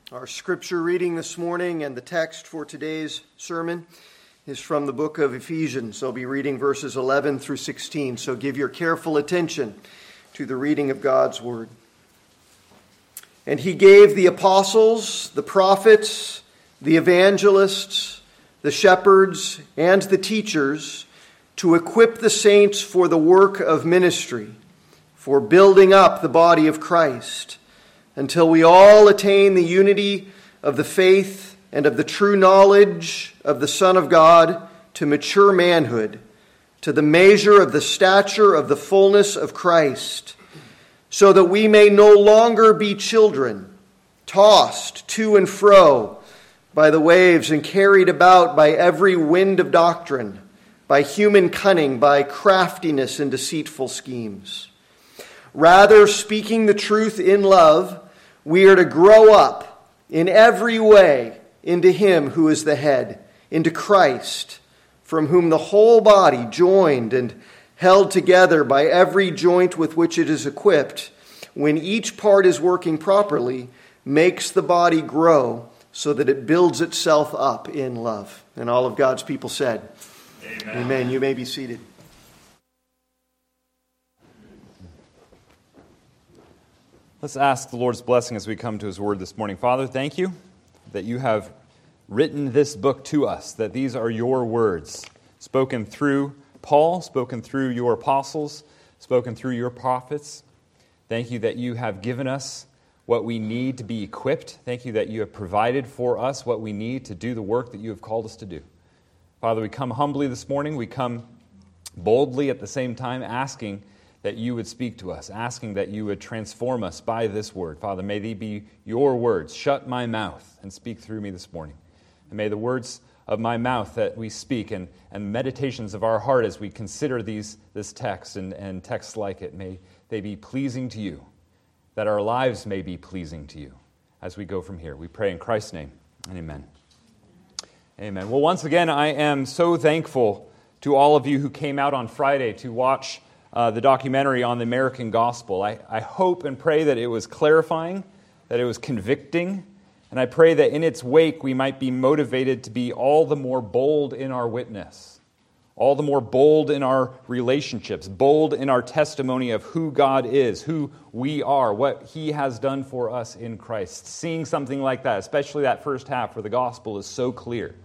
Our scripture reading this morning and the text for today's sermon is from the book of Ephesians. I'll be reading verses 11 through 16, so give your careful attention to the reading of God's word. And he gave the apostles, the prophets, the evangelists, the shepherds, and the teachers to equip the saints for the work of ministry, for building up the body of Christ, until we all attain the unity of the faith and of the true knowledge of the Son of God, to mature manhood, to the measure of the stature of the fullness of Christ, so that we may no longer be children, tossed to and fro by the waves and carried about by every wind of doctrine, by human cunning, by craftiness and deceitful schemes. Rather, speaking the truth in love, we are to grow up in every way into Him who is the head, into Christ, from whom the whole body, joined and held together by every joint with which it is equipped, when each part is working properly, makes the body grow so that it builds itself up in love. And all of God's people said, Amen. Amen. You may be seated. Let's ask the Lord's blessing as we come to His Word this morning. Father, thank you that you have written this book to us, that these are your words, spoken through Paul, spoken through your apostles, spoken through your prophets. Thank you that you have given us what we need to be equipped. Thank you that you have provided for us what we need to do the work that you have called us to do. Father, we come humbly this morning. We come boldly at the same time, asking that you would speak to us, asking that you would transform us by this word. Father, may they be your words. Shut my mouth and speak through me this morning. And may the words of my mouth that we speak and meditations of our heart as we consider this text and texts like it, may they be pleasing to you, that our lives may be pleasing to you as we go from here. We pray in Christ's name, and amen. Amen. Well, once again, I am so thankful to all of you who came out on Friday to watch the documentary on the American gospel. I hope and pray that it was clarifying, that it was convicting, and I pray that in its wake we might be motivated to be all the more bold in our witness, all the more bold in our relationships, bold in our testimony of who God is, who we are, what He has done for us in Christ. Seeing something like that, especially that first half where the gospel is so clear,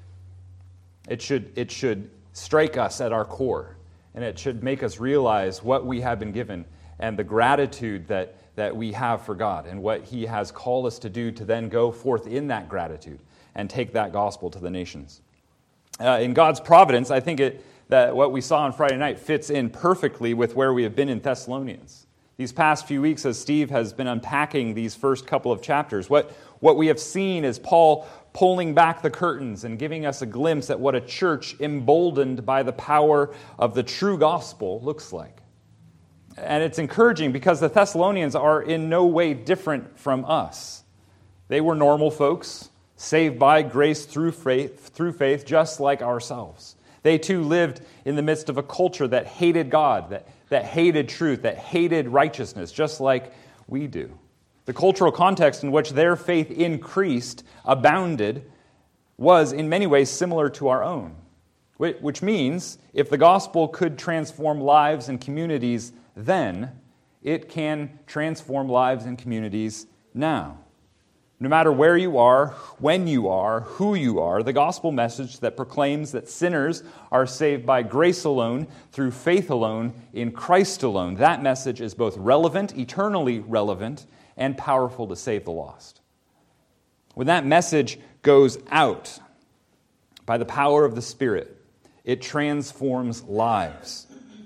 it should strike us at our core. And it should make us realize what we have been given and the gratitude that we have for God and what He has called us to do to then go forth in that gratitude and take that gospel to the nations. In God's providence, I think that what we saw on Friday night fits in perfectly with where we have been in Thessalonians. These past few weeks, as Steve has been unpacking these first couple of chapters, what we have seen is Paul pulling back the curtains and giving us a glimpse at what a church emboldened by the power of the true gospel looks like. And it's encouraging because the Thessalonians are in no way different from us. They were normal folks, saved by grace through faith, just like ourselves. They too lived in the midst of a culture that hated God, that hated truth, that hated righteousness, just like we do. The cultural context in which their faith increased, abounded, was in many ways similar to our own. Which means if the gospel could transform lives and communities then, it can transform lives and communities now. No matter where you are, when you are, who you are, the gospel message that proclaims that sinners are saved by grace alone, through faith alone, in Christ alone, that message is both relevant, eternally relevant, and powerful to save the lost. When that message goes out by the power of the Spirit, it transforms lives.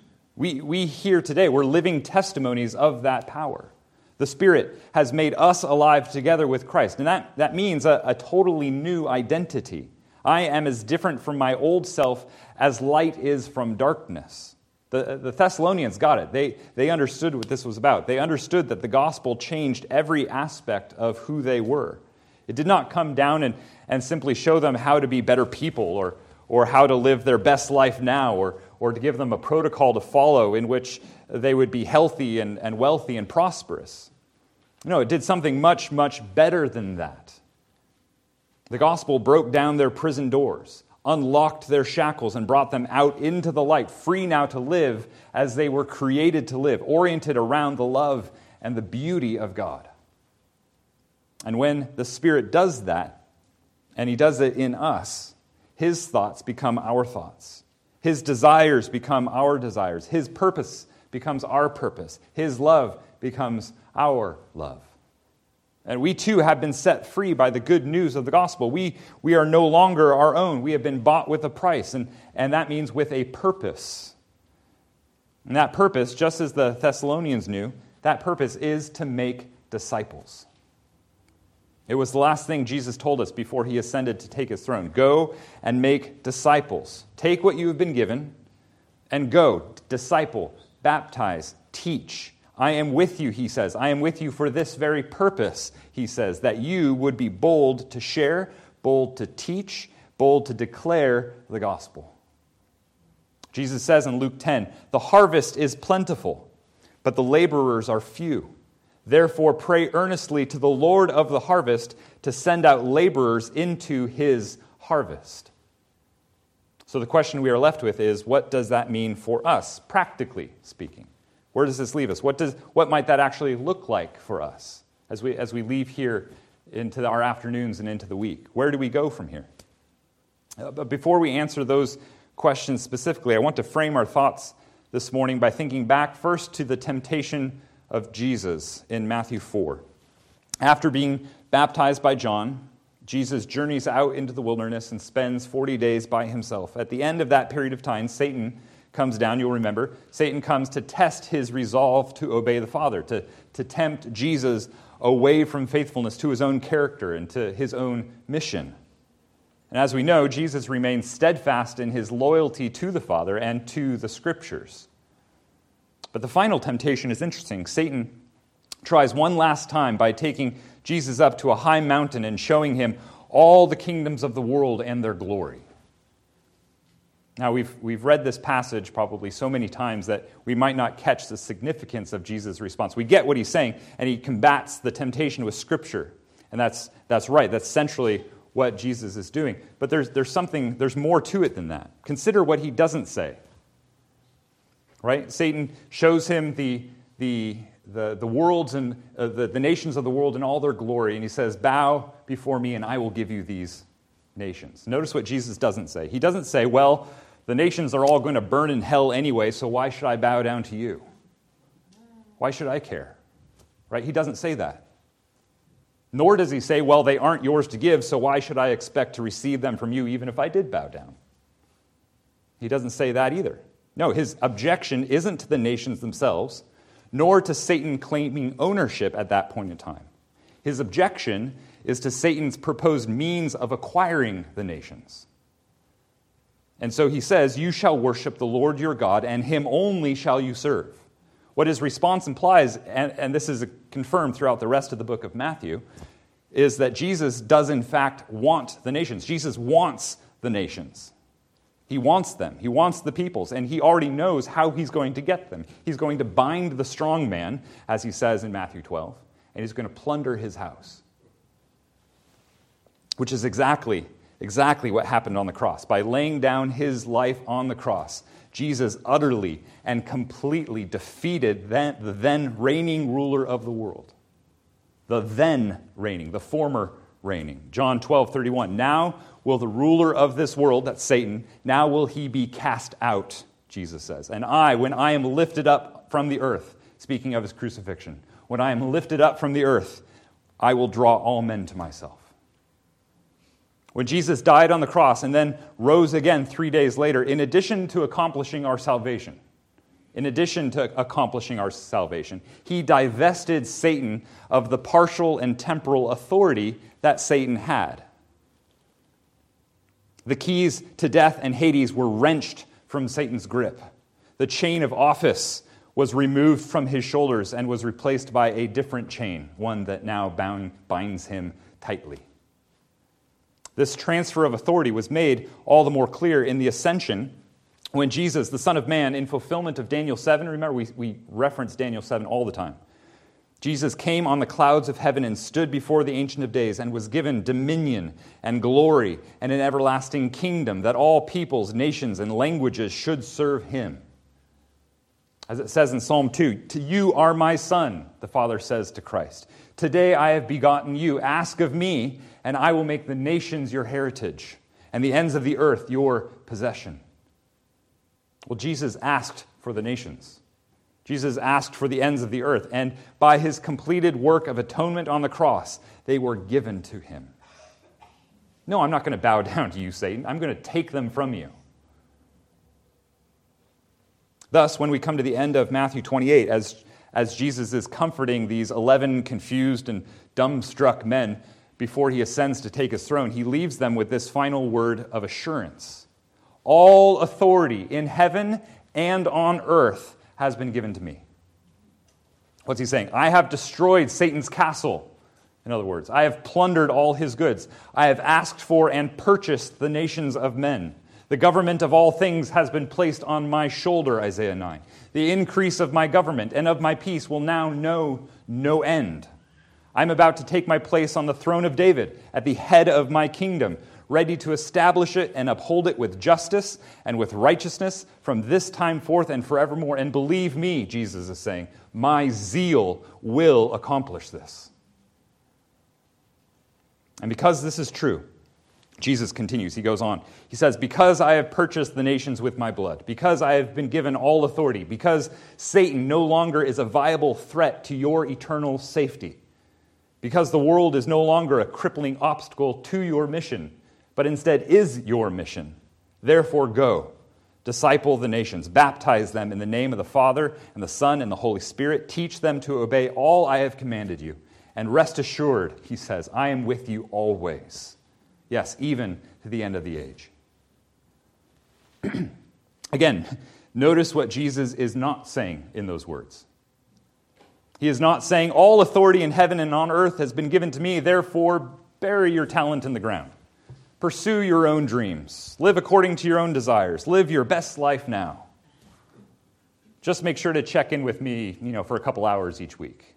We here today, we're living testimonies of that power. The Spirit has made us alive together with Christ, and that means a totally new identity. I am as different from my old self as light is from darkness. The Thessalonians got it. They understood what this was about. They understood that the gospel changed every aspect of who they were. It did not come down and simply show them how to be better people or how to live their best life now or to give them a protocol to follow in which they would be healthy and wealthy and prosperous. No, it did something much, much better than that. The gospel broke down their prison doors, unlocked their shackles, and brought them out into the light, free now to live as they were created to live, oriented around the love and the beauty of God. And when the Spirit does that, and He does it in us, His thoughts become our thoughts. His desires become our desires. His purpose becomes our purpose. His love becomes our love. And we too have been set free by the good news of the gospel. We are no longer our own. We have been bought with a price, and that means with a purpose. And that purpose, just as the Thessalonians knew, that purpose is to make disciples. It was the last thing Jesus told us before He ascended to take His throne. Go and make disciples. Take what you have been given and go, disciple, baptize, teach. I am with you, He says. I am with you for this very purpose, He says, that you would be bold to share, bold to teach, bold to declare the gospel. Jesus says in Luke 10, the harvest is plentiful, but the laborers are few. Therefore, pray earnestly to the Lord of the harvest to send out laborers into His harvest. So the question we are left with is, what does that mean for us, practically speaking? Where does this leave us? What might that actually look like for us as we leave here into our afternoons and into the week? Where do we go from here? But before we answer those questions specifically, I want to frame our thoughts this morning by thinking back first to the temptation of Jesus in Matthew 4. After being baptized by John, Jesus journeys out into the wilderness and spends 40 days by himself. At the end of that period of time, Satan comes down, you'll remember. Satan comes to test his resolve to obey the Father, to tempt Jesus away from faithfulness to his own character and to his own mission. And as we know, Jesus remains steadfast in his loyalty to the Father and to the Scriptures. But the final temptation is interesting. Satan tries one last time by taking Jesus up to a high mountain and showing him all the kingdoms of the world and their glory. Now, we've read this passage probably so many times that we might not catch the significance of Jesus' response. We get what he's saying, and he combats the temptation with Scripture. And that's right. That's centrally what Jesus is doing. But there's more to it than that. Consider what he doesn't say. Right? Satan shows him the worlds and the nations of the world in all their glory, and he says, "Bow before me, and I will give you these nations." Notice what Jesus doesn't say. He doesn't say, "Well, the nations are all going to burn in hell anyway, so why should I bow down to you? Why should I care?" Right? He doesn't say that. Nor does he say, "Well, they aren't yours to give, so why should I expect to receive them from you even if I did bow down?" He doesn't say that either. No, his objection isn't to the nations themselves, nor to Satan claiming ownership at that point in time. His objection is to Satan's proposed means of acquiring the nations. And so he says, "You shall worship the Lord your God, and him only shall you serve." What his response implies, and this is confirmed throughout the rest of the book of Matthew, is that Jesus does in fact want the nations. Jesus wants the nations. He wants them. He wants the peoples, and he already knows how he's going to get them. He's going to bind the strong man, as he says in Matthew 12, and he's going to plunder his house. Which is exactly what happened on the cross. By laying down his life on the cross, Jesus utterly and completely defeated the then reigning ruler of the world. The then reigning, the former reigning. John 12:31. Now will the ruler of this world, that's Satan, now will he be cast out, Jesus says. And when I am lifted up from the earth, speaking of his crucifixion, when I am lifted up from the earth, I will draw all men to myself. When Jesus died on the cross and then rose again 3 days later, in addition to accomplishing our salvation, he divested Satan of the partial and temporal authority that Satan had. The keys to death and Hades were wrenched from Satan's grip. The chain of office was removed from his shoulders and was replaced by a different chain, one that now binds him tightly. This transfer of authority was made all the more clear in the ascension when Jesus, the Son of Man, in fulfillment of Daniel 7, remember we reference Daniel 7 all the time. Jesus came on the clouds of heaven and stood before the Ancient of Days and was given dominion and glory and an everlasting kingdom that all peoples, nations, and languages should serve him. As it says in Psalm 2, "To you are my son," the Father says to Christ. "Today I have begotten you. Ask of me, and I will make the nations your heritage and the ends of the earth your possession." Well, Jesus asked for the nations. Jesus asked for the ends of the earth, and by his completed work of atonement on the cross, they were given to him. No, I'm not going to bow down to you, Satan. I'm going to take them from you. Thus, when we come to the end of Matthew 28, as Jesus is comforting these 11 confused and dumbstruck men before he ascends to take his throne, he leaves them with this final word of assurance. All authority in heaven and on earth has been given to me. What's he saying? I have destroyed Satan's castle. In other words, I have plundered all his goods. I have asked for and purchased the nations of men. The government of all things has been placed on my shoulder, Isaiah 9. The increase of my government and of my peace will now know no end. I'm about to take my place on the throne of David at the head of my kingdom, ready to establish it and uphold it with justice and with righteousness from this time forth and forevermore. And believe me, Jesus is saying, my zeal will accomplish this. And because this is true, Jesus continues, he goes on. He says, because I have purchased the nations with my blood, because I have been given all authority, because Satan no longer is a viable threat to your eternal safety, because the world is no longer a crippling obstacle to your mission, but instead is your mission. Therefore go, disciple the nations, baptize them in the name of the Father and the Son and the Holy Spirit, teach them to obey all I have commanded you, and rest assured, he says, I am with you always. Yes, even to the end of the age. Again, notice what Jesus is not saying in those words. He is not saying, all authority in heaven and on earth has been given to me, therefore bury your talent in the ground. Pursue your own dreams. Live according to your own desires. Live your best life now. Just make sure to check in with me, for a couple hours each week.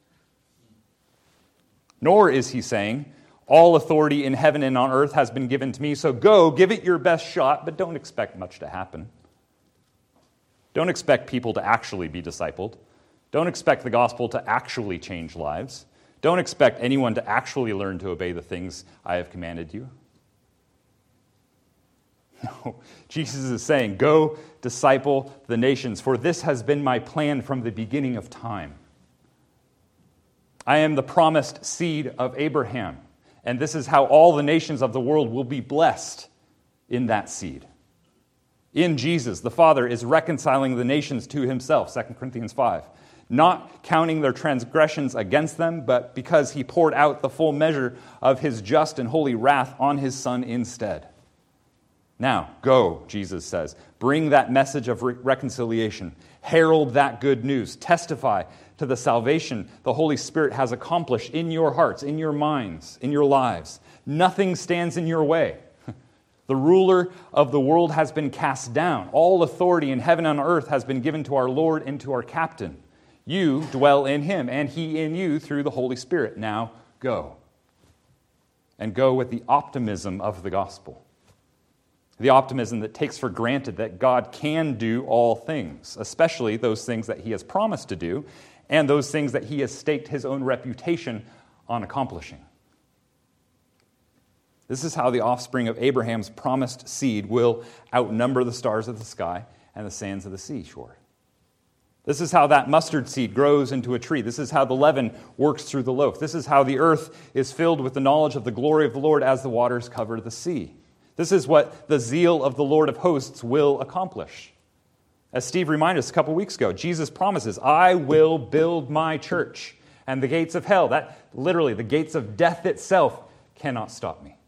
Nor is he saying, all authority in heaven and on earth has been given to me, so go, give it your best shot, but don't expect much to happen. Don't expect people to actually be discipled. Don't expect the gospel to actually change lives. Don't expect anyone to actually learn to obey the things I have commanded you. No, Jesus is saying, go disciple the nations, for this has been my plan from the beginning of time. I am the promised seed of Abraham, and this is how all the nations of the world will be blessed in that seed. In Jesus, the Father is reconciling the nations to himself, 2 Corinthians 5, not counting their transgressions against them, but because he poured out the full measure of his just and holy wrath on his Son instead. Now, go, Jesus says, bring that message of reconciliation, herald that good news, testify to the salvation the Holy Spirit has accomplished in your hearts, in your minds, in your lives. Nothing stands in your way. The ruler of the world has been cast down. All authority in heaven and on earth has been given to our Lord and to our captain. You dwell in him, and he in you through the Holy Spirit. Now, go. And go with the optimism of the gospel. The optimism that takes for granted that God can do all things, especially those things that he has promised to do, and those things that he has staked his own reputation on accomplishing. This is how the offspring of Abraham's promised seed will outnumber the stars of the sky and the sands of the seashore. This is how that mustard seed grows into a tree. This is how the leaven works through the loaf. This is how the earth is filled with the knowledge of the glory of the Lord as the waters cover the sea. This is what the zeal of the Lord of hosts will accomplish. As Steve reminded us a couple weeks ago, Jesus promises, I will build my church, and the gates of hell, that literally the gates of death itself, cannot stop me.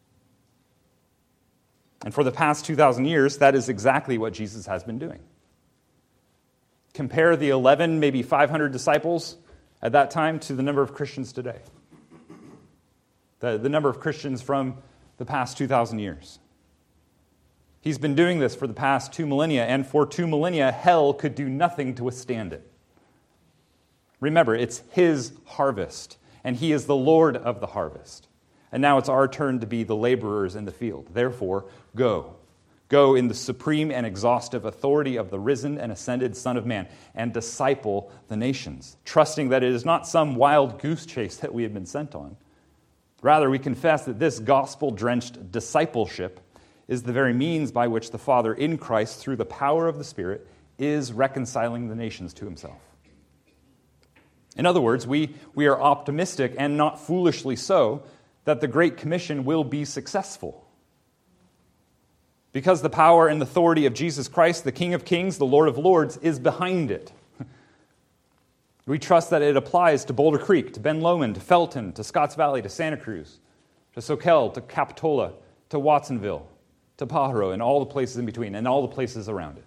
And for the past 2,000 years, that is exactly what Jesus has been doing. Compare the 11, maybe 500 disciples at that time to the number of Christians today. The number of Christians from the past 2,000 years. He's been doing this for the past 2 millennia, and for 2 millennia, hell could do nothing to withstand it. Remember, it's his harvest, and he is the Lord of the harvest. And now it's our turn to be the laborers in the field. Therefore, go. Go in the supreme and exhaustive authority of the risen and ascended Son of Man, and disciple the nations, trusting that it is not some wild goose chase that we have been sent on. Rather, we confess that this gospel-drenched discipleship is the very means by which the Father in Christ, through the power of the Spirit, is reconciling the nations to himself. In other words, we are optimistic, and not foolishly so, that the Great Commission will be successful. Because the power and authority of Jesus Christ, the King of Kings, the Lord of Lords, is behind it. We trust that it applies to Boulder Creek, to Ben Lomond, to Felton, to Scotts Valley, to Santa Cruz, to Soquel, to Capitola, to Watsonville, to Pajaro, and all the places in between, and all the places around it.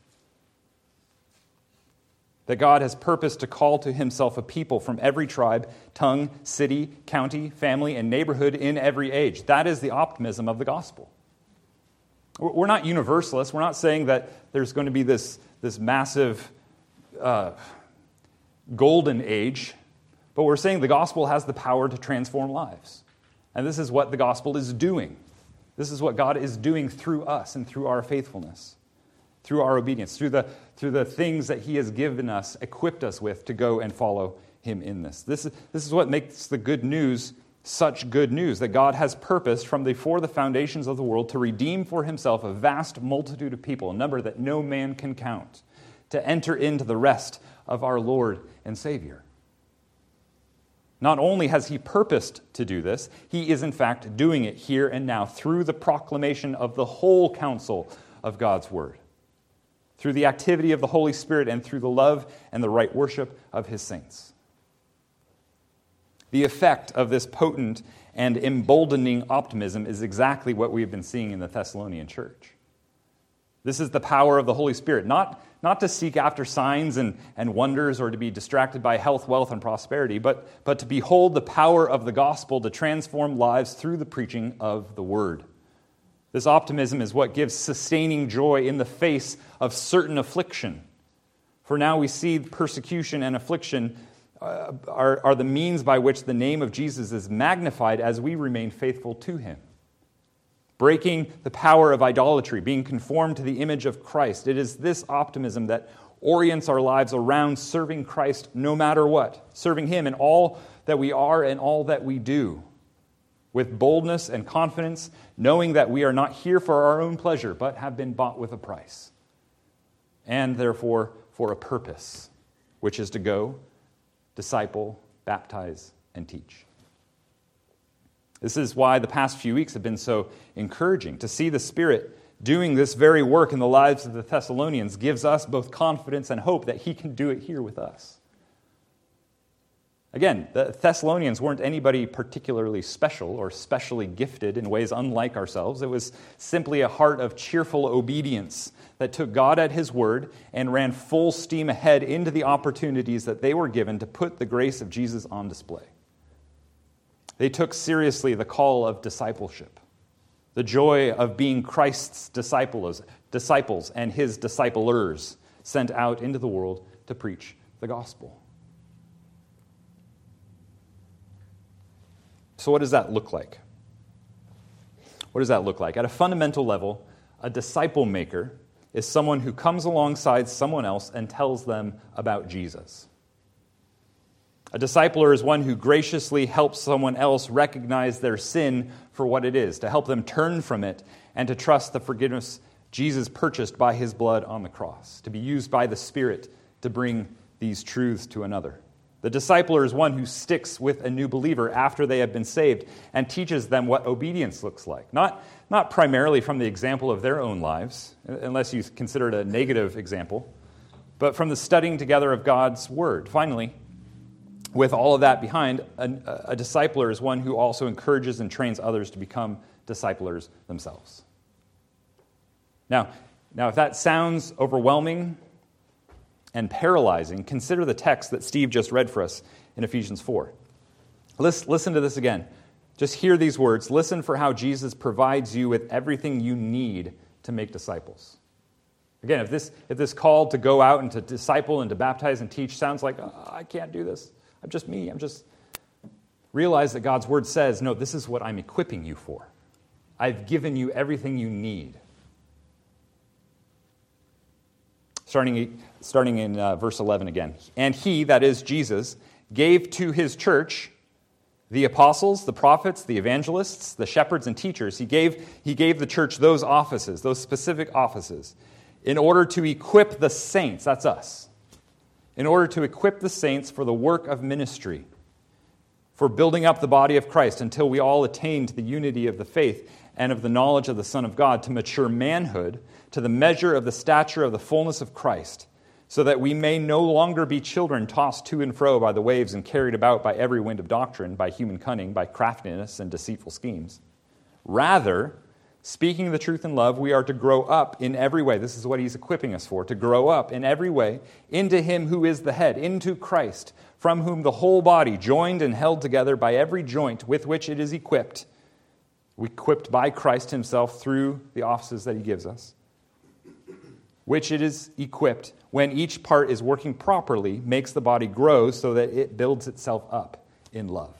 That God has purposed to call to himself a people from every tribe, tongue, city, county, family, and neighborhood in every age. That is the optimism of the gospel. We're not universalists. We're not saying that there's going to be this massive golden age, but we're saying the gospel has the power to transform lives. And this is what the gospel is doing. This is what God is doing through us and through our faithfulness, through our obedience, through the things that he has given us, equipped us with to go and follow him in this. This is what makes the good news such good news, that God has purposed from before the foundations of the world to redeem for himself a vast multitude of people, a number that no man can count, to enter into the rest of our Lord and Savior. Not only has he purposed to do this, he is in fact doing it here and now through the proclamation of the whole counsel of God's word, through the activity of the Holy Spirit, and through the love and the right worship of his saints. The effect of this potent and emboldening optimism is exactly what we've been seeing in the Thessalonian church. This is the power of the Holy Spirit, not to seek after signs and wonders or to be distracted by health, wealth, and prosperity, but to behold the power of the gospel to transform lives through the preaching of the word. This optimism is what gives sustaining joy in the face of certain affliction. For now we see persecution and affliction are the means by which the name of Jesus is magnified as we remain faithful to him. Breaking the power of idolatry, being conformed to the image of Christ. It is this optimism that orients our lives around serving Christ no matter what, serving him in all that we are and all that we do, with boldness and confidence, knowing that we are not here for our own pleasure, but have been bought with a price, and therefore for a purpose, which is to go, disciple, baptize, and teach. This is why the past few weeks have been so encouraging. To see the Spirit doing this very work in the lives of the Thessalonians gives us both confidence and hope that he can do it here with us. Again, the Thessalonians weren't anybody particularly special or specially gifted in ways unlike ourselves. It was simply a heart of cheerful obedience that took God at his word and ran full steam ahead into the opportunities that they were given to put the grace of Jesus on display. They took seriously the call of discipleship, the joy of being Christ's disciples and his disciplers sent out into the world to preach the gospel. So what does that look like? What does that look like? At a fundamental level, a disciple maker is someone who comes alongside someone else and tells them about Jesus. A discipler is one who graciously helps someone else recognize their sin for what it is, to help them turn from it and to trust the forgiveness Jesus purchased by his blood on the cross, to be used by the Spirit to bring these truths to another. The discipler is one who sticks with a new believer after they have been saved and teaches them what obedience looks like. Not primarily from the example of their own lives, unless you consider it a negative example, but from the studying together of God's word. Finally, with all of that behind, a discipler is one who also encourages and trains others to become disciplers themselves. Now, if that sounds overwhelming and paralyzing, consider the text that Steve just read for us in Ephesians 4. Listen to this again. Just hear these words. Listen for how Jesus provides you with everything you need to make disciples. Again, if this call to go out and to disciple and to baptize and teach sounds like, I can't do this, I'm just me, realize that God's word says, no, this is what I'm equipping you for. I've given you everything you need. Starting in verse 11 again. And he, that is Jesus, gave to his church the apostles, the prophets, the evangelists, the shepherds, and teachers. He gave the church those offices, those specific offices, in order to equip the saints, that's us, in order to equip the saints for the work of ministry, for building up the body of Christ until we all attain to the unity of the faith and of the knowledge of the Son of God, to mature manhood, to the measure of the stature of the fullness of Christ, so that we may no longer be children tossed to and fro by the waves and carried about by every wind of doctrine, by human cunning, by craftiness and deceitful schemes. Rather, speaking the truth in love, we are to grow up in every way. This is what he's equipping us for, to grow up in every way into him who is the head, into Christ, from whom the whole body, joined and held together by every joint with which it is equipped by Christ himself through the offices that he gives us, which it is equipped, when each part is working properly, makes the body grow so that it builds itself up in love.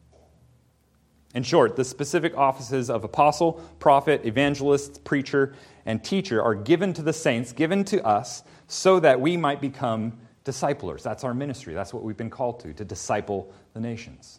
In short, the specific offices of apostle, prophet, evangelist, preacher, and teacher are given to the saints, given to us, so that we might become disciplers. That's our ministry. That's what we've been called to disciple the nations.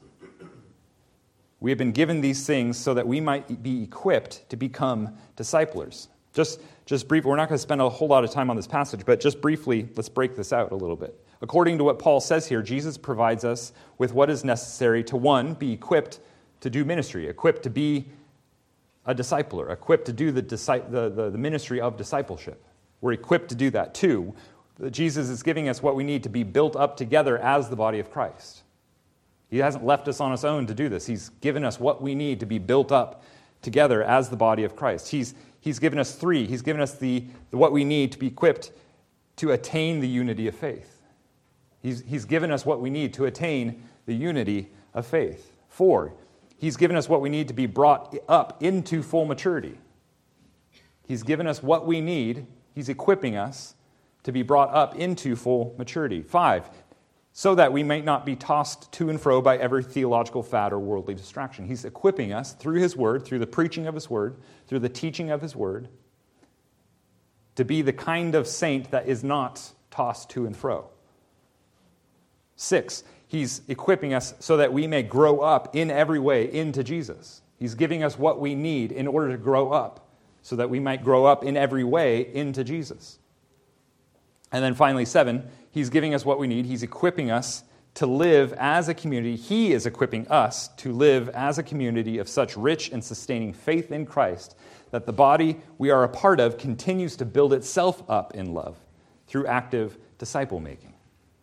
We have been given these things so that we might be equipped to become disciplers. Just briefly, we're not going to spend a whole lot of time on this passage, but just briefly, let's break this out a little bit. According to what Paul says here, Jesus provides us with what is necessary to, one, be equipped to do ministry, equipped to be a discipler, equipped to do the ministry of discipleship. We're equipped to do that. Two, Jesus is giving us what we need to be built up together as the body of Christ. He hasn't left us on his own to do this. He's given us what we need to be built up together as the body of Christ. He's given us three. He's given us what we need to be equipped to attain the unity of faith. He's given us what we need to attain the unity of faith. 4, he's given us what we need to be brought up into full maturity. He's given us what we need. He's equipping us to be brought up into full maturity. 5, so that we may not be tossed to and fro by every theological fad or worldly distraction. He's equipping us through his word, through the preaching of his word, through the teaching of his word, to be the kind of saint that is not tossed to and fro. 6, he's equipping us so that we may grow up in every way into Jesus. He's giving us what we need in order to grow up, so that we might grow up in every way into Jesus. And then finally, 7, he's giving us what we need. He's equipping us to live as a community. He is equipping us to live as a community of such rich and sustaining faith in Christ that the body we are a part of continues to build itself up in love through active disciple making.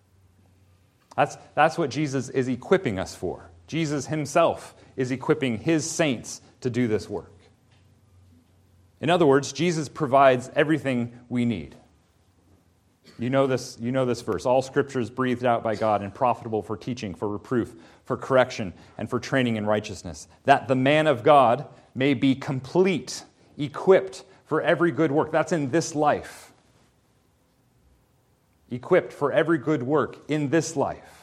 That's what Jesus is equipping us for. Jesus himself is equipping his saints to do this work. In other words, Jesus provides everything we need. You know this verse. All Scripture is breathed out by God and profitable for teaching, for reproof, for correction, and for training in righteousness, that the man of God may be complete, equipped for every good work. That's in this life. Equipped for every good work in this life.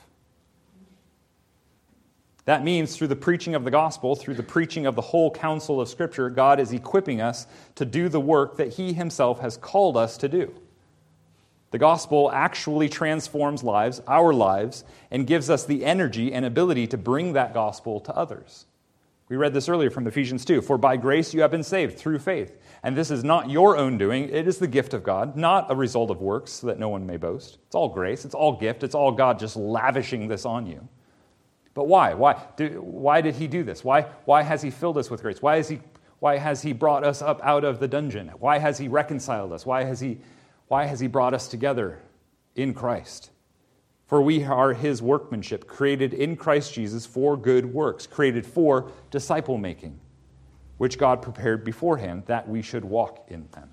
That means through the preaching of the gospel, through the preaching of the whole counsel of Scripture, God is equipping us to do the work that he himself has called us to do. The gospel actually transforms lives, our lives, and gives us the energy and ability to bring that gospel to others. We read this earlier from Ephesians 2. For by grace you have been saved through faith. And this is not your own doing. It is the gift of God, not a result of works, so that no one may boast. It's all grace. It's all gift. It's all God just lavishing this on you. But why? Why did he do this? Why has he filled us with grace? Why has he brought us up out of the dungeon? Why has he reconciled us? Why has he brought us together in Christ? For we are his workmanship, created in Christ Jesus for good works, created for disciple making, which God prepared beforehand that we should walk in them.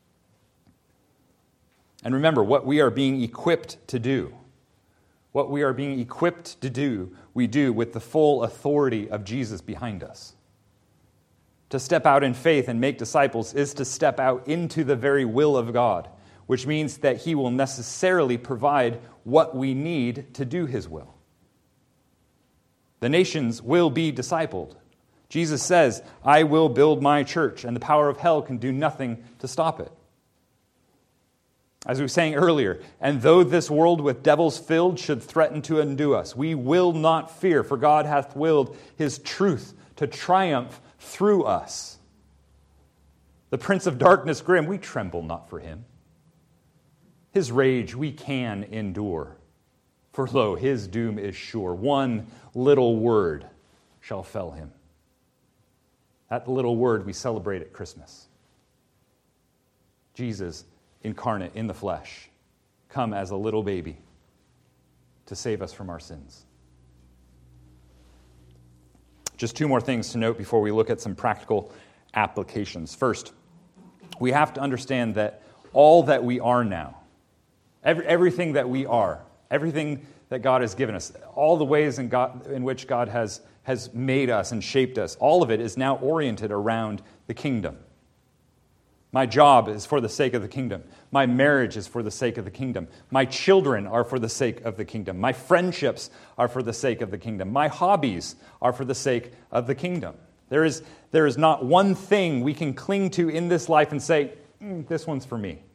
And remember, what we are being equipped to do, we do with the full authority of Jesus behind us. To step out in faith and make disciples is to step out into the very will of God, which means that he will necessarily provide what we need to do his will. The nations will be discipled. Jesus says, I will build my church, and the power of hell can do nothing to stop it. As we were saying earlier, and though this world with devils filled should threaten to undo us, we will not fear, for God hath willed his truth to triumph through us. The prince of darkness grim, we tremble not for him. His rage we can endure. For lo, his doom is sure. One little word shall fell him. That little word we celebrate at Christmas. Jesus, incarnate in the flesh, come as a little baby to save us from our sins. Just two more things to note before we look at some practical applications. First, we have to understand that all that we are now, everything that we are, everything that God has given us, all the ways in which God has made us and shaped us, all of it is now oriented around the kingdom. My job is for the sake of the kingdom. My marriage is for the sake of the kingdom. My children are for the sake of the kingdom. My friendships are for the sake of the kingdom. My hobbies are for the sake of the kingdom. There is not one thing we can cling to in this life and say, this one's for me.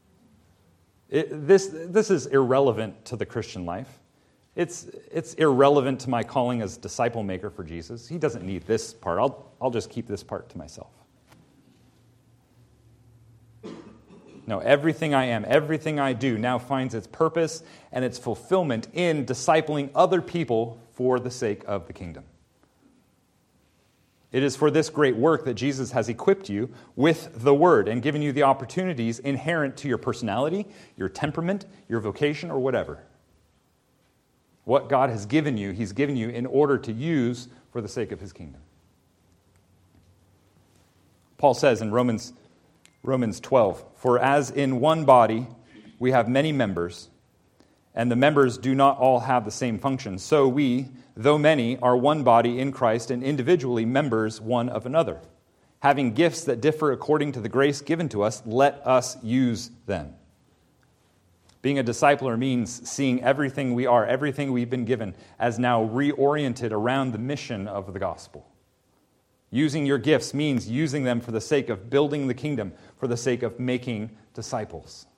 This is irrelevant to the Christian life. It's irrelevant to my calling as disciple maker for Jesus. He doesn't need this part. I'll just keep this part to myself. No, everything I am, everything I do now finds its purpose and its fulfillment in discipling other people for the sake of the kingdom. It is for this great work that Jesus has equipped you with the Word and given you the opportunities inherent to your personality, your temperament, your vocation, or whatever. What God has given you, He's given you in order to use for the sake of His kingdom. Paul says in Romans 12, for as in one body we have many members, and the members do not all have the same function, so we, though many, are one body in Christ and individually members one of another. Having gifts that differ according to the grace given to us, let us use them. Being a discipler means seeing everything we are, everything we've been given, as now reoriented around the mission of the gospel. Using your gifts means using them for the sake of building the kingdom, for the sake of making disciples.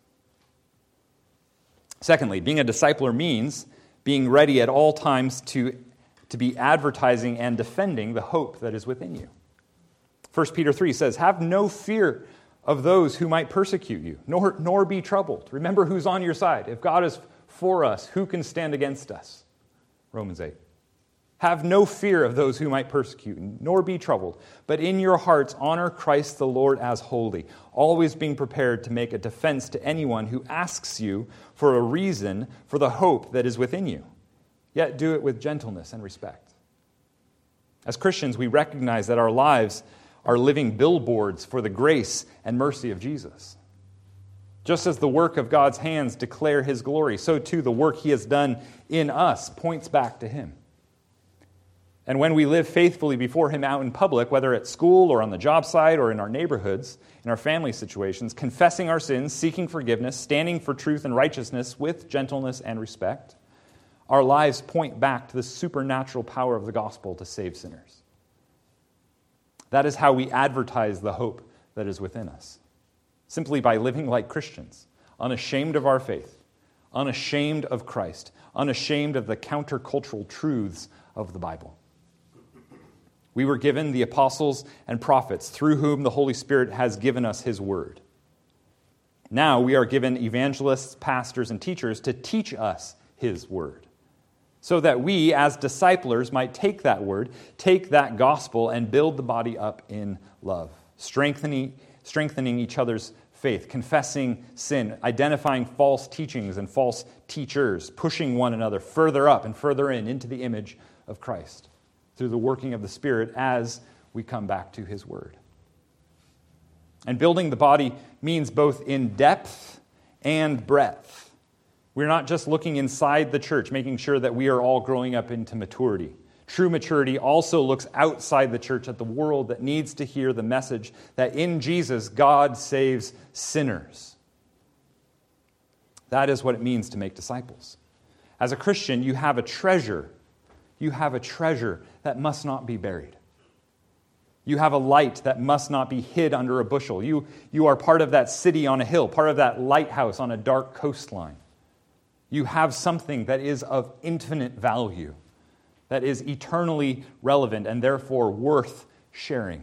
Secondly, being a discipler means being ready at all times to be advertising and defending the hope that is within you. 1 Peter 3 says, have no fear of those who might persecute you, nor be troubled. Remember who's on your side. If God is for us, who can stand against us? Romans 8. Have no fear of those who might persecute, nor be troubled, but in your hearts honor Christ the Lord as holy, always being prepared to make a defense to anyone who asks you for a reason for the hope that is within you. Yet do it with gentleness and respect. As Christians, we recognize that our lives are living billboards for the grace and mercy of Jesus. Just as the work of God's hands declare His glory, so too the work He has done in us points back to Him. And when we live faithfully before Him out in public, whether at school or on the job site or in our neighborhoods, in our family situations, confessing our sins, seeking forgiveness, standing for truth and righteousness with gentleness and respect, our lives point back to the supernatural power of the gospel to save sinners. That is how we advertise the hope that is within us. Simply by living like Christians, unashamed of our faith, unashamed of Christ, unashamed of the countercultural truths of the Bible. We were given the apostles and prophets through whom the Holy Spirit has given us His word. Now we are given evangelists, pastors, and teachers to teach us His word, so that we as disciplers might take that word, take that gospel, and build the body up in love, strengthening each other's faith, confessing sin, identifying false teachings and false teachers, pushing one another further up and further into the image of Christ, through the working of the Spirit as we come back to His Word. And building the body means both in depth and breadth. We're not just looking inside the church, making sure that we are all growing up into maturity. True maturity also looks outside the church at the world that needs to hear the message that in Jesus, God saves sinners. That is what it means to make disciples. As a Christian, you have a treasure. You have a treasure that must not be buried. You have a light that must not be hid under a bushel. You are part of that city on a hill, part of that lighthouse on a dark coastline. You have something that is of infinite value, that is eternally relevant and therefore worth sharing.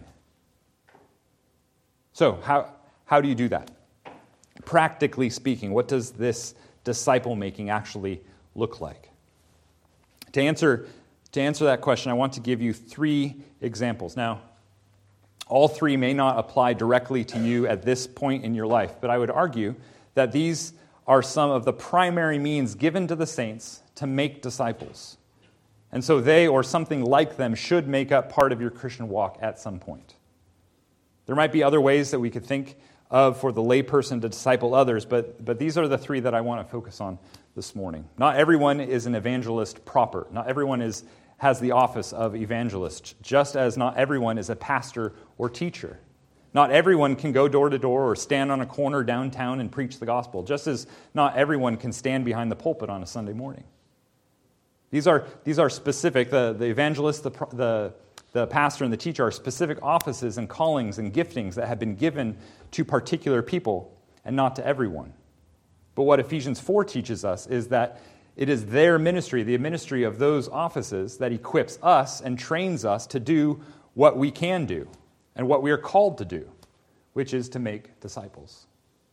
So, how do you do that? Practically speaking, what does this disciple-making actually look like? To answer that question, I want to give you 3 examples. Now, all 3 may not apply directly to you at this point in your life, but I would argue that these are some of the primary means given to the saints to make disciples. And so they, or something like them, should make up part of your Christian walk at some point. There might be other ways that we could think of for the layperson to disciple others, but these are the 3 that I want to focus on this morning. Not everyone is an evangelist proper. Not everyone has the office of evangelist, just as not everyone is a pastor or teacher. Not everyone can go door to door or stand on a corner downtown and preach the gospel, just as not everyone can stand behind the pulpit on a Sunday morning. These are specific. The evangelist, the pastor, and the teacher are specific offices and callings and giftings that have been given to particular people and not to everyone. But what Ephesians 4 teaches us is that it is their ministry, the ministry of those offices, that equips us and trains us to do what we can do and what we are called to do, which is to make disciples.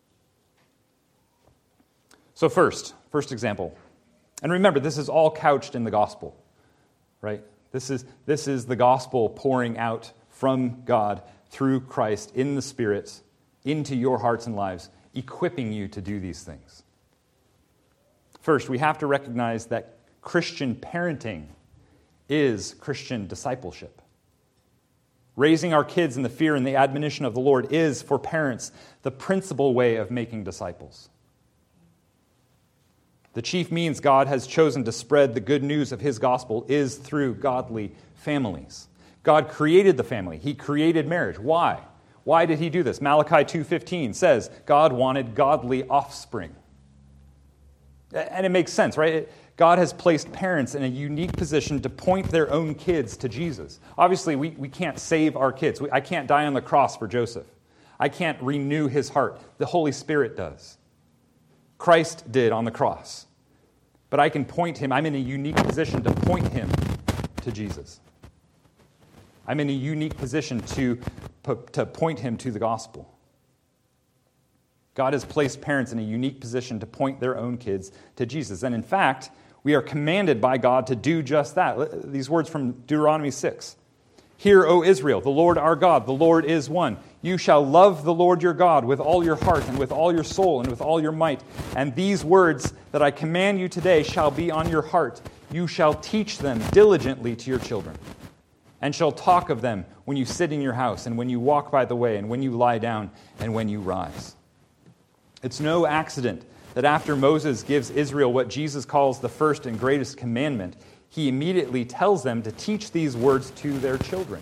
So first example. And remember, this is all couched in the gospel, right? This is the gospel pouring out from God through Christ in the Spirit into your hearts and lives, equipping you to do these things. First, we have to recognize that Christian parenting is Christian discipleship. Raising our kids in the fear and the admonition of the Lord is, for parents, the principal way of making disciples. The chief means God has chosen to spread the good news of His gospel is through godly families. God created the family. He created marriage. Why? Why did He do this? Malachi 2:15 says God wanted godly offspring. And it makes sense, right? God has placed parents in a unique position to point their own kids to Jesus. Obviously, we can't save our kids. I can't die on the cross for Joseph. I can't renew his heart. The Holy Spirit does. Christ did on the cross. But I can point him. I'm in a unique position to point him to Jesus. I'm in a unique position to point him to the gospel. God has placed parents in a unique position to point their own kids to Jesus. And in fact, we are commanded by God to do just that. These words from Deuteronomy 6. Hear, O Israel, the Lord our God, the Lord is one. You shall love the Lord your God with all your heart and with all your soul and with all your might. And these words that I command you today shall be on your heart. You shall teach them diligently to your children, and shall talk of them when you sit in your house and when you walk by the way and when you lie down and when you rise. It's no accident that after Moses gives Israel what Jesus calls the first and greatest commandment, he immediately tells them to teach these words to their children.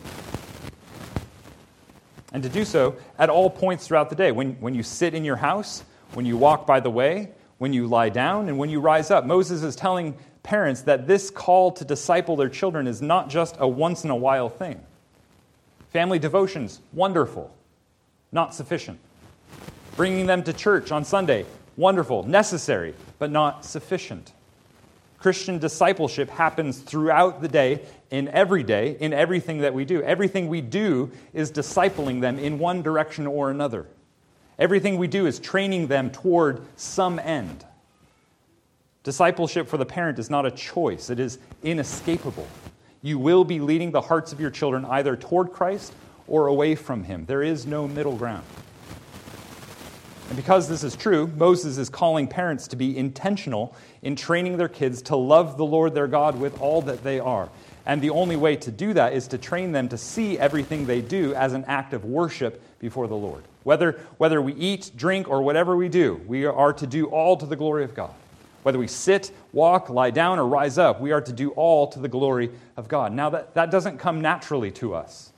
And to do so at all points throughout the day. When you sit in your house, when you walk by the way, when you lie down, and when you rise up. Moses is telling parents that this call to disciple their children is not just a once-in-a-while thing. Family devotions, wonderful, not sufficient. Bringing them to church on Sunday, wonderful, necessary, but not sufficient. Christian discipleship happens throughout the day, in everything that we do. Everything we do is discipling them in one direction or another. Everything we do is training them toward some end. Discipleship for the parent is not a choice. It is inescapable. You will be leading the hearts of your children either toward Christ or away from Him. There is no middle ground. And because this is true, Moses is calling parents to be intentional in training their kids to love the Lord their God with all that they are. And the only way to do that is to train them to see everything they do as an act of worship before the Lord. Whether we eat, drink, or whatever we do, we are to do all to the glory of God. Whether we sit, walk, lie down, or rise up, we are to do all to the glory of God. Now, that doesn't come naturally to us.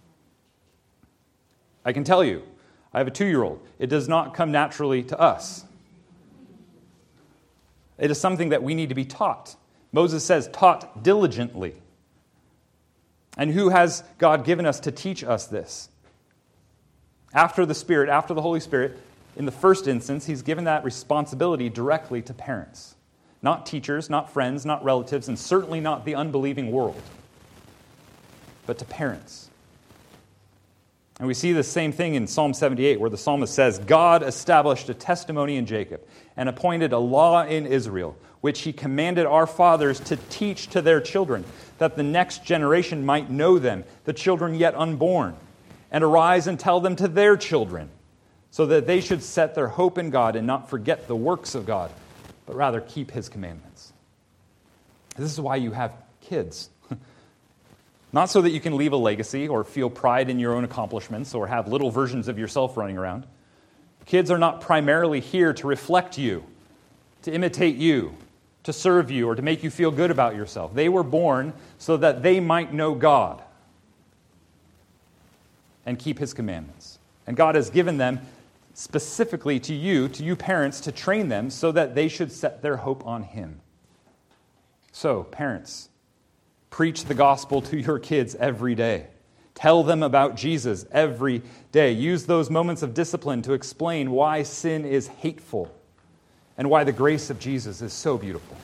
I can tell you, I have a 2-year-old. It does not come naturally to us. It is something that we need to be taught. Moses says, taught diligently. And who has God given us to teach us this? After the Holy Spirit, in the first instance, he's given that responsibility directly to parents. Not teachers, not friends, not relatives, and certainly not the unbelieving world, but to parents. And we see the same thing in Psalm 78, where the psalmist says, God established a testimony in Jacob and appointed a law in Israel, which he commanded our fathers to teach to their children, that the next generation might know them, the children yet unborn, and arise and tell them to their children, so that they should set their hope in God and not forget the works of God, but rather keep his commandments. This is why you have kids. Not so that you can leave a legacy or feel pride in your own accomplishments or have little versions of yourself running around. Kids are not primarily here to reflect you, to imitate you, to serve you, or to make you feel good about yourself. They were born so that they might know God and keep his commandments. And God has given them specifically to you parents, to train them so that they should set their hope on him. So, parents, preach the gospel to your kids every day. Tell them about Jesus every day. Use those moments of discipline to explain why sin is hateful and why the grace of Jesus is so beautiful.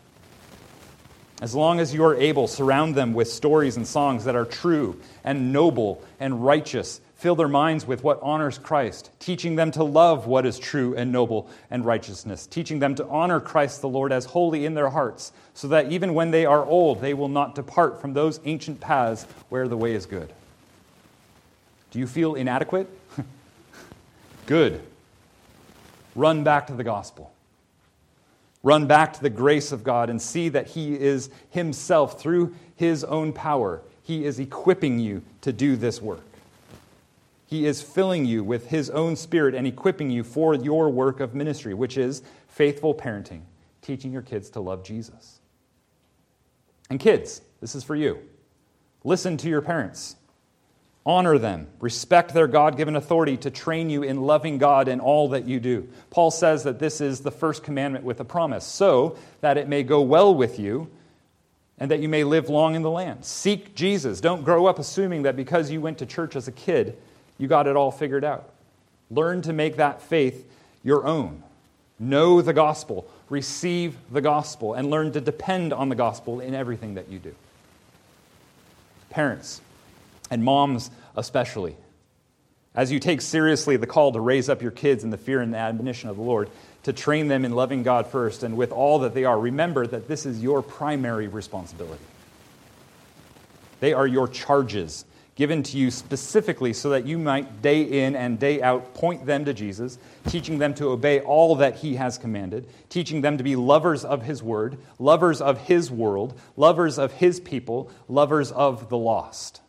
As long as you are able, surround them with stories and songs that are true and noble and righteous. Fill their minds with what honors Christ, teaching them to love what is true and noble and righteousness, teaching them to honor Christ the Lord as holy in their hearts, so that even when they are old, they will not depart from those ancient paths where the way is good. Do you feel inadequate? Good. Run back to the gospel. Run back to the grace of God and see that he is himself, through his own power, he is equipping you to do this work. He is filling you with his own Spirit and equipping you for your work of ministry, which is faithful parenting, teaching your kids to love Jesus. And kids, this is for you. Listen to your parents. Honor them. Respect their God-given authority to train you in loving God in all that you do. Paul says that this is the first commandment with a promise, so that it may go well with you and that you may live long in the land. Seek Jesus. Don't grow up assuming that because you went to church as a kid, you got it all figured out. Learn to make that faith your own. Know the gospel, receive the gospel, and learn to depend on the gospel in everything that you do. Parents, and moms especially, as you take seriously the call to raise up your kids in the fear and the admonition of the Lord, to train them in loving God first and with all that they are, remember that this is your primary responsibility. They are your charges, given to you specifically so that you might day in and day out point them to Jesus, teaching them to obey all that he has commanded, teaching them to be lovers of his word, lovers of his world, lovers of his people, lovers of the lost.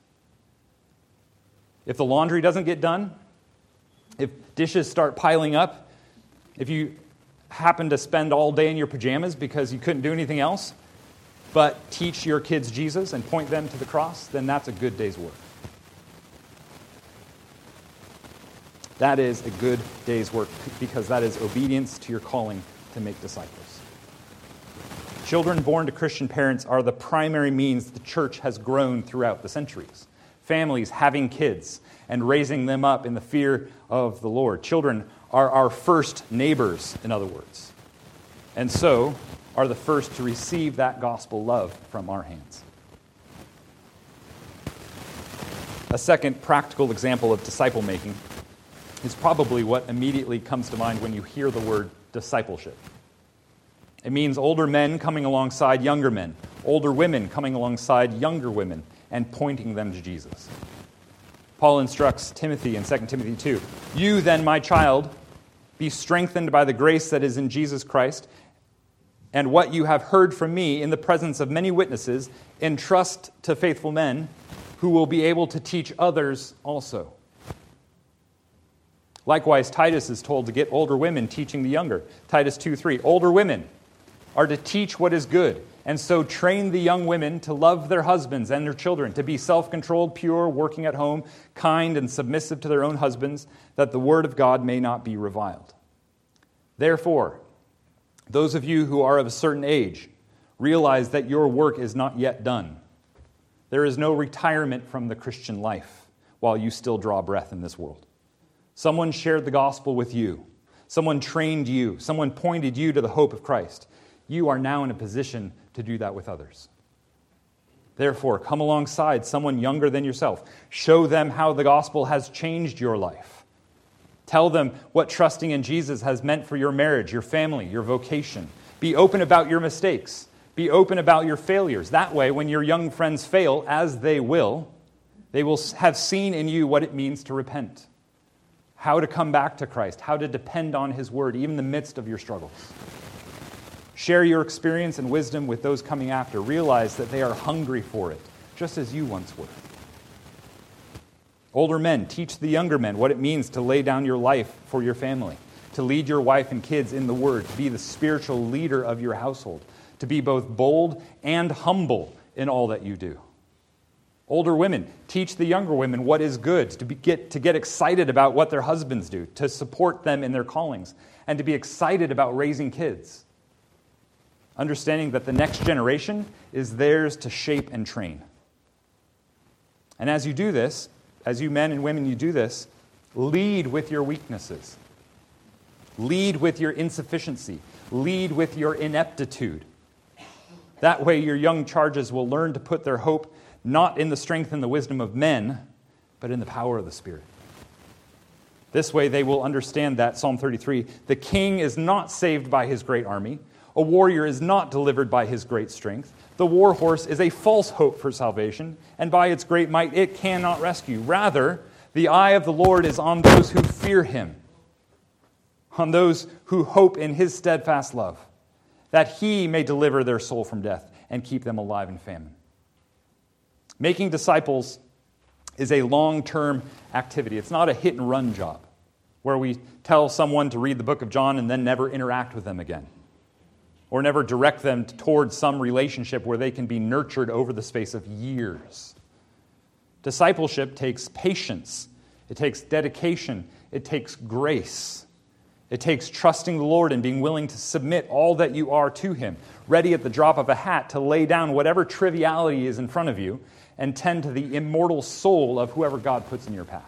If the laundry doesn't get done, if dishes start piling up, if you happen to spend all day in your pajamas because you couldn't do anything else, but teach your kids Jesus and point them to the cross, then that's a good day's work. That is a good day's work because that is obedience to your calling to make disciples. Children born to Christian parents are the primary means the church has grown throughout the centuries. Families having kids and raising them up in the fear of the Lord. Children are our first neighbors, in other words, and so are the first to receive that gospel love from our hands. A second practical example of disciple making is probably what immediately comes to mind when you hear the word discipleship. It means older men coming alongside younger men, older women coming alongside younger women, and pointing them to Jesus. Paul instructs Timothy in 2 Timothy 2, "You then, my child, be strengthened by the grace that is in Jesus Christ, and what you have heard from me in the presence of many witnesses, entrust to faithful men who will be able to teach others also." Likewise, Titus is told to get older women teaching the younger. Titus 2:3, "Older women are to teach what is good, and so train the young women to love their husbands and their children, to be self-controlled, pure, working at home, kind and submissive to their own husbands, that the word of God may not be reviled. Therefore, Those of you who are of a certain age, realize that your work is not yet done. There is no retirement from the Christian life while you still draw breath in this world. Someone shared the gospel with you. Someone trained you. Someone pointed you to the hope of Christ. You are now in a position to do that with others. Therefore, come alongside someone younger than yourself. Show them how the gospel has changed your life. Tell them what trusting in Jesus has meant for your marriage, your family, your vocation. Be open about your mistakes. Be open about your failures. That way, when your young friends fail, as they will have seen in you what it means to repent, how to come back to Christ, how to depend on His word, even in the midst of your struggles. Share your experience and wisdom with those coming after. Realize that they are hungry for it, just as you once were. Older men, teach the younger men what it means to lay down your life for your family, to lead your wife and kids in the Word, to be the spiritual leader of your household, to be both bold and humble in all that you do. Older women, teach the younger women what is good, to get excited about what their husbands do, to support them in their callings, and to be excited about raising kids. Understanding that the next generation is theirs to shape and train. And as you do this, as you men and women, you do this, lead with your weaknesses. Lead with your insufficiency. Lead with your ineptitude. That way your young charges will learn to put their hope not in the strength and the wisdom of men, but in the power of the Spirit. This way they will understand that, Psalm 33, the king is not saved by his great army. A warrior is not delivered by his great strength. The war horse is a false hope for salvation, and by its great might it cannot rescue. Rather, the eye of the Lord is on those who fear Him, on those who hope in His steadfast love, that He may deliver their soul from death and keep them alive in famine. Making disciples is a long-term activity. It's not a hit-and-run job where we tell someone to read the book of John and then never interact with them again, or never direct them towards some relationship where they can be nurtured over the space of years. Discipleship takes patience. It takes dedication. It takes grace. It takes trusting the Lord and being willing to submit all that you are to Him, ready at the drop of a hat to lay down whatever triviality is in front of you and tend to the immortal soul of whoever God puts in your path.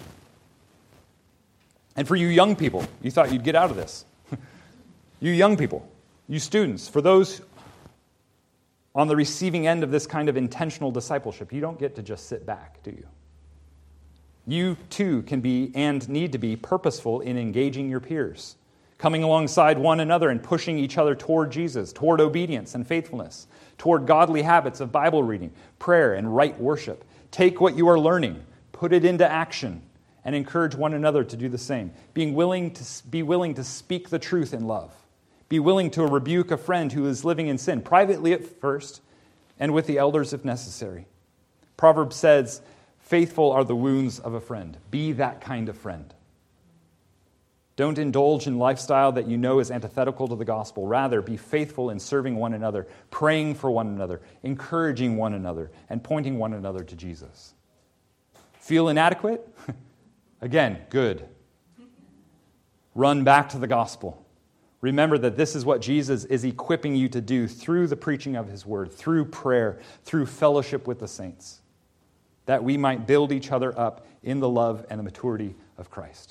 And for you young people, you thought you'd get out of this. You young people, you students, for those on the receiving end of this kind of intentional discipleship, you don't get to just sit back, do you? You too can be and need to be purposeful in engaging your peers, coming alongside one another and pushing each other toward Jesus, toward obedience and faithfulness, toward godly habits of Bible reading, prayer, and right worship. Take what you are learning, put it into action, and encourage one another to do the same. Be willing to speak the truth in love. Be willing to rebuke a friend who is living in sin, privately at first, and with the elders if necessary. Proverbs says, faithful are the wounds of a friend. Be that kind of friend. Don't indulge in lifestyle that you know is antithetical to the gospel. Rather, be faithful in serving one another, praying for one another, encouraging one another, and pointing one another to Jesus. Feel inadequate? Again, good. Run back to the gospel. Remember that this is what Jesus is equipping you to do through the preaching of His word, through prayer, through fellowship with the saints, that we might build each other up in the love and the maturity of Christ.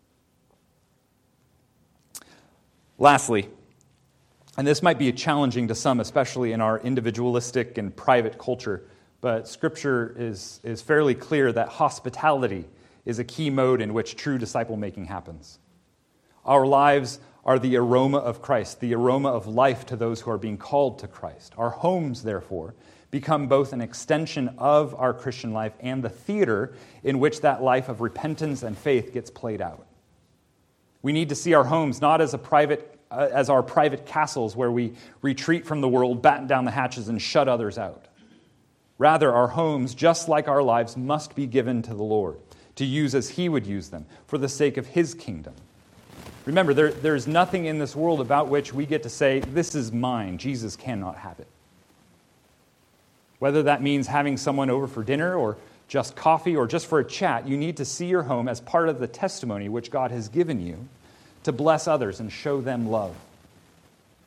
Lastly, and this might be challenging to some, especially in our individualistic and private culture, but Scripture is fairly clear that hospitality is a key mode in which true disciple-making happens. Our lives are the aroma of Christ, the aroma of life to those who are being called to Christ. Our homes, therefore, become both an extension of our Christian life and the theater in which that life of repentance and faith gets played out. We need to see our homes not as our private castles where we retreat from the world, batten down the hatches, and shut others out. Rather, our homes, just like our lives, must be given to the Lord, to use as He would use them, for the sake of His kingdom. Remember, there's nothing in this world about which we get to say, this is mine, Jesus cannot have it. Whether that means having someone over for dinner or just coffee or just for a chat, you need to see your home as part of the testimony which God has given you to bless others and show them love.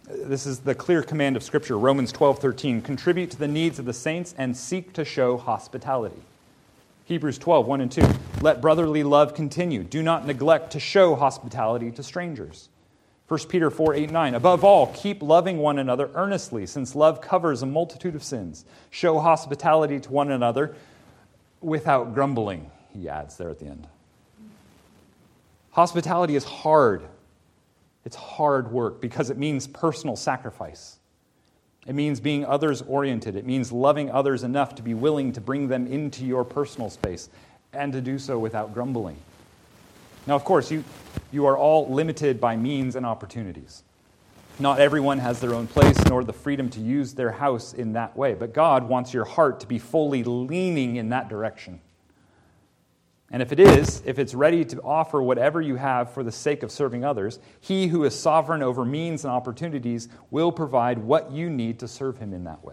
This is the clear command of Scripture, Romans 12:13. Contribute to the needs of the saints and seek to show hospitality. Hebrews 12:1 and 2. Let brotherly love continue. Do not neglect to show hospitality to strangers. 1 Peter 4:8-9. Above all, keep loving one another earnestly, since love covers a multitude of sins. Show hospitality to one another without grumbling, he adds there at the end. Hospitality is hard. It's hard work because it means personal sacrifice. It means being others-oriented. It means loving others enough to be willing to bring them into your personal space and to do so without grumbling. Now, of course, you are all limited by means and opportunities. Not everyone has their own place nor the freedom to use their house in that way, but God wants your heart to be fully leaning in that direction. And if it's ready to offer whatever you have for the sake of serving others, He who is sovereign over means and opportunities will provide what you need to serve Him in that way.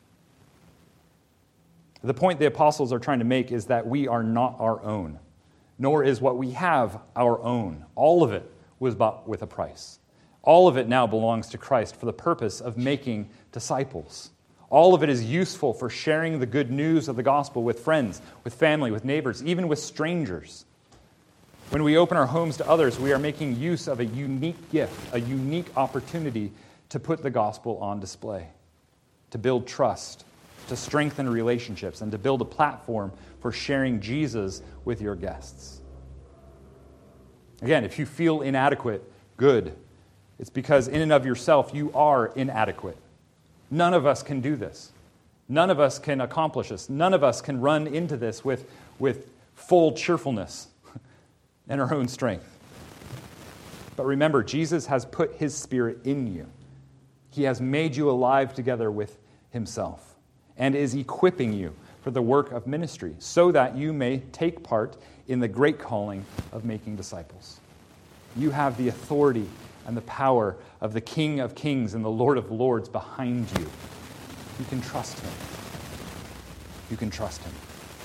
The point the apostles are trying to make is that we are not our own, nor is what we have our own. All of it was bought with a price. All of it now belongs to Christ for the purpose of making disciples. All of it is useful for sharing the good news of the gospel with friends, with family, with neighbors, even with strangers. When we open our homes to others, we are making use of a unique gift, a unique opportunity to put the gospel on display, to build trust, to strengthen relationships, and to build a platform for sharing Jesus with your guests. Again, if you feel inadequate, good. It's because in and of yourself, you are inadequate. None of us can do this. None of us can accomplish this. None of us can run into this with full cheerfulness and our own strength. But remember, Jesus has put His Spirit in you. He has made you alive together with Himself and is equipping you for the work of ministry so that you may take part in the great calling of making disciples. You have the authority and the power of the King of Kings and the Lord of Lords behind you. You can trust Him. You can trust Him.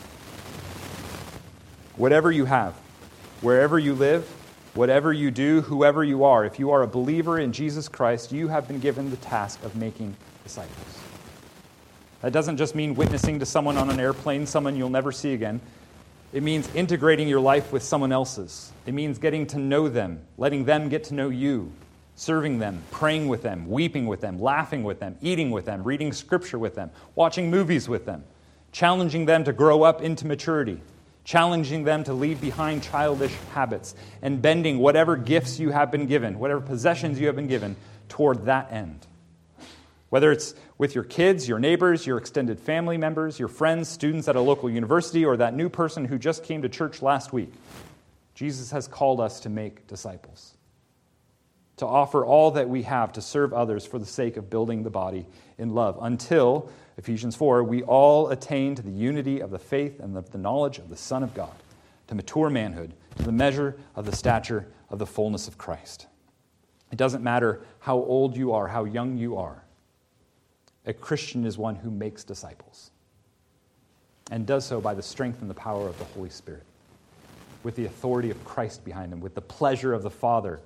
Whatever you have, wherever you live, whatever you do, whoever you are, if you are a believer in Jesus Christ, you have been given the task of making disciples. That doesn't just mean witnessing to someone on an airplane, someone you'll never see again. It means integrating your life with someone else's. It means getting to know them, letting them get to know you, serving them, praying with them, weeping with them, laughing with them, eating with them, reading Scripture with them, watching movies with them, challenging them to grow up into maturity, challenging them to leave behind childish habits, and bending whatever gifts you have been given, whatever possessions you have been given, toward that end. Whether it's with your kids, your neighbors, your extended family members, your friends, students at a local university, or that new person who just came to church last week, Jesus has called us to make disciples, to offer all that we have to serve others for the sake of building the body in love, until, Ephesians 4, we all attain to the unity of the faith and the knowledge of the Son of God, to mature manhood, to the measure of the stature of the fullness of Christ. It doesn't matter how old you are, how young you are. A Christian is one who makes disciples and does so by the strength and the power of the Holy Spirit, with the authority of Christ behind them, with the pleasure of the Father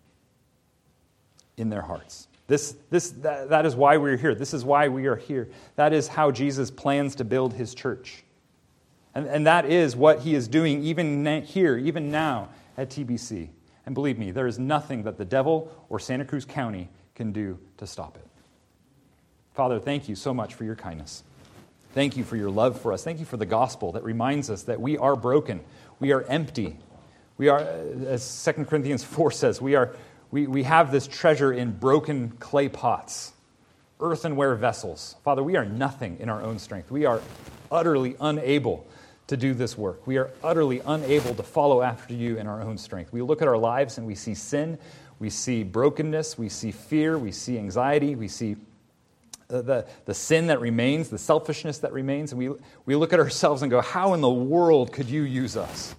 in their hearts. That is why we're here. This is why we are here. That is how Jesus plans to build His church. And that is what He is doing even here, even now at TBC. And believe me, there is nothing that the devil or Santa Cruz County can do to stop it. Father, thank you so much for your kindness. Thank you for your love for us. Thank you for the gospel that reminds us that we are broken. We are empty. We are, as 2 Corinthians 4 says, we have this treasure in broken clay pots, earthenware vessels. Father, we are nothing in our own strength. We are utterly unable to do this work. We are utterly unable to follow after you in our own strength. We look at our lives and we see sin, we see brokenness, we see fear, we see anxiety, we see the sin that remains, the selfishness that remains, and we look at ourselves and go, how in the world could you use us?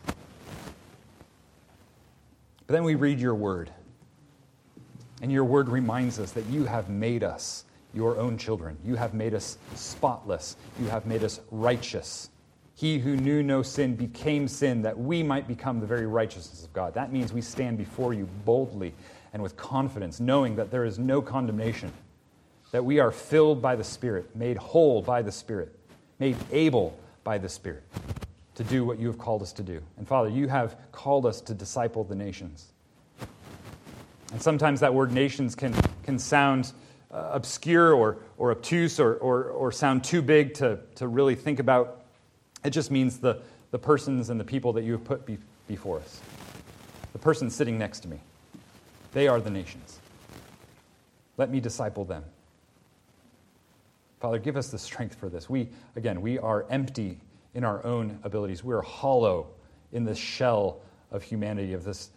But then we read your word, and your word reminds us that you have made us your own children. You have made us spotless. You have made us righteous. He who knew no sin became sin that we might become the very righteousness of God. That means we stand before you boldly and with confidence, knowing that there is no condemnation, that we are filled by the Spirit, made whole by the Spirit, made able by the Spirit to do what you have called us to do. And Father, you have called us to disciple the nations. And sometimes that word nations can sound obscure or obtuse or sound too big to really think about. It just means the persons and the people that you have put before us. The person sitting next to me. They are the nations. Let me disciple them. Father, give us the strength for this. We are empty in our own abilities. We are hollow in the shell of humanity, of this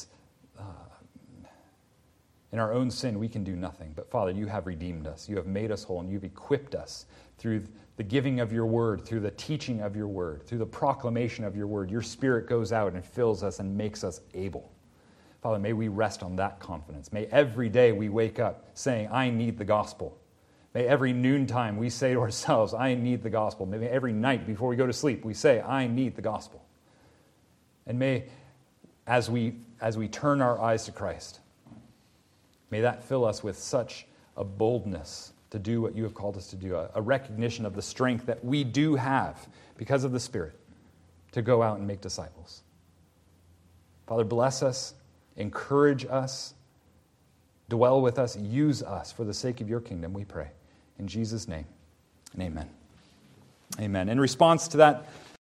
in our own sin, we can do nothing. But Father, you have redeemed us. You have made us whole, and you've equipped us through the giving of your word, through the teaching of your word, through the proclamation of your word. Your Spirit goes out and fills us and makes us able. Father, may we rest on that confidence. May every day we wake up saying, I need the gospel. May every noontime we say to ourselves, I need the gospel. May every night before we go to sleep we say, I need the gospel. And may, as we turn our eyes to Christ, may that fill us with such a boldness to do what you have called us to do, a recognition of the strength that we do have because of the Spirit to go out and make disciples. Father, bless us, encourage us, dwell with us, use us for the sake of your kingdom, we pray. In Jesus' name, and amen. Amen. In response to that